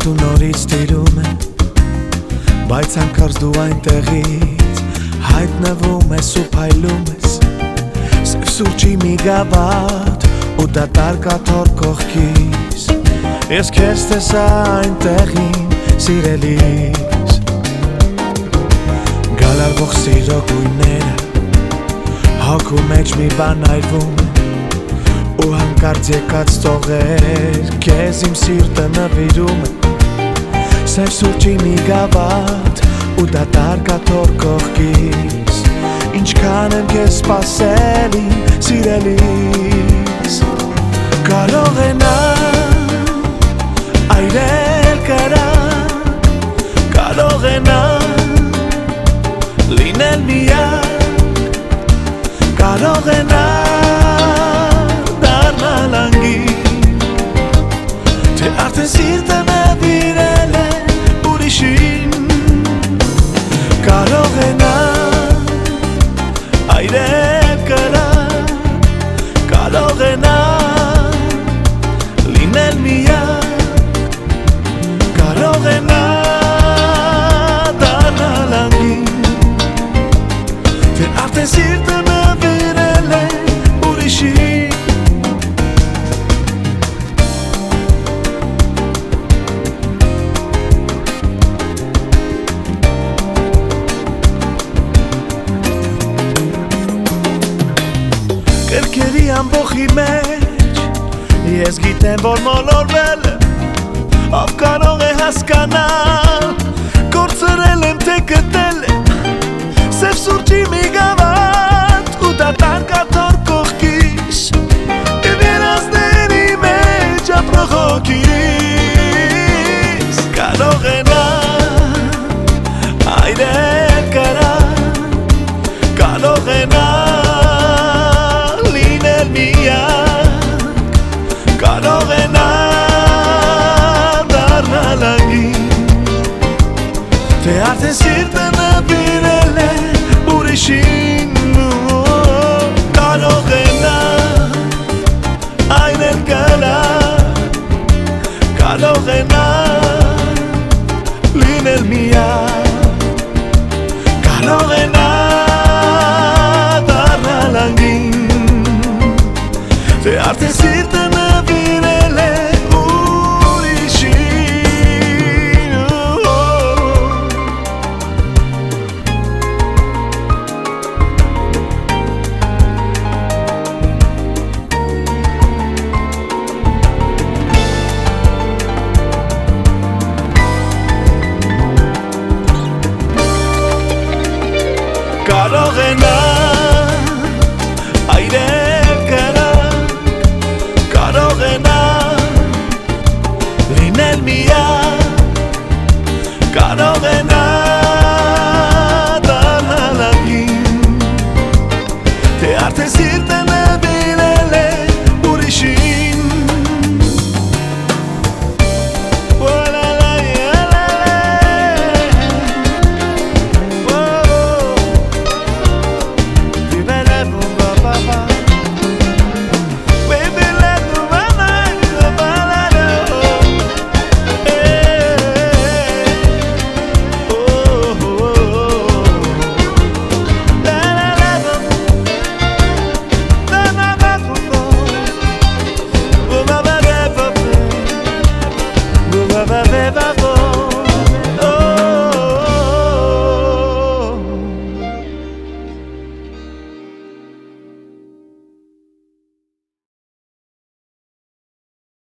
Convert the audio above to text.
Մարդու նորից տիրում է, բայց հանկարծ դու այնտեղից հայտնվում ես ու փայլում ես սև սուրճի մի գավաթ ու դատարկ աթոռ կողքիս Ես քեզ տեսա այնտեղին սիրելիս Գալարվող սիրո գույները հոգու մեջ մի բան այրվում է ու հանկարծ եկած տողեր քեզ իմ սիրտը նվիրում է Սև սուրճի մի գավաթ ու դատարկ աթոռ կողքիս Ինչքան եմ քեզ սպասել իմ սիրելիս Կարող է նա այրել կրակ Կարող է նա լինել միակ Կարող է նա դառնալ անգին Թե արդեն սիրտը նվիրել է ուրիշին Կարող է նա այրել կրակ Կարող է նա լինել միակ Կարող է նա դառնալ անգին Թե արդեն սիրտը նվիրել է ուրիշին Կրկերի ամբոխի մեջ Ես գիտեմ, որ մոլորվել Ով կարող է հասկանալ Կորցրել եմ, թե գտել Սև սուրճի մի գավաթ Ու դատարկ աթոռ կողքիս Եվ երազների մեջ ապրող հոգիս Կարող է նա այրել կրակ Կարող է նա Կարող է նա դառնալ անգին Թե արդեն սիրտը նվիրել է ուրիշին Կարող է նա այրել կրակ Կարող է նա լինել միակ Կարող է նա դառնալ անգին Թե արդեն սիրտը նվիրել է ուրիշին Կարող է նա